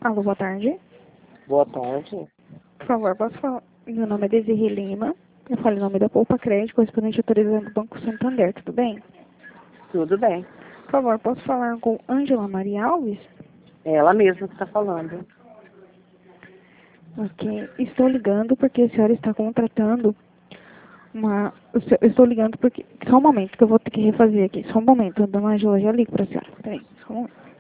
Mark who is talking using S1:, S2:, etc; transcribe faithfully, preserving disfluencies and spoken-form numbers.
S1: Alô, boa tarde.
S2: Boa tarde.
S1: Por favor, posso falar? Meu nome é Desirê Lima. Eu falo em nome da Poupa Crédito, correspondente autorizado do Banco Santander, tudo bem?
S2: Tudo bem.
S1: Por favor, posso falar com Ângela Maria Alves?
S2: É ela mesma que está falando.
S1: Ok. Estou ligando porque a senhora está contratando uma... o se- Eu estou ligando porque... Só um momento que eu vou ter que refazer aqui. Só um momento, dona Ângela, já ligo para a senhora. Peraí, só um momento.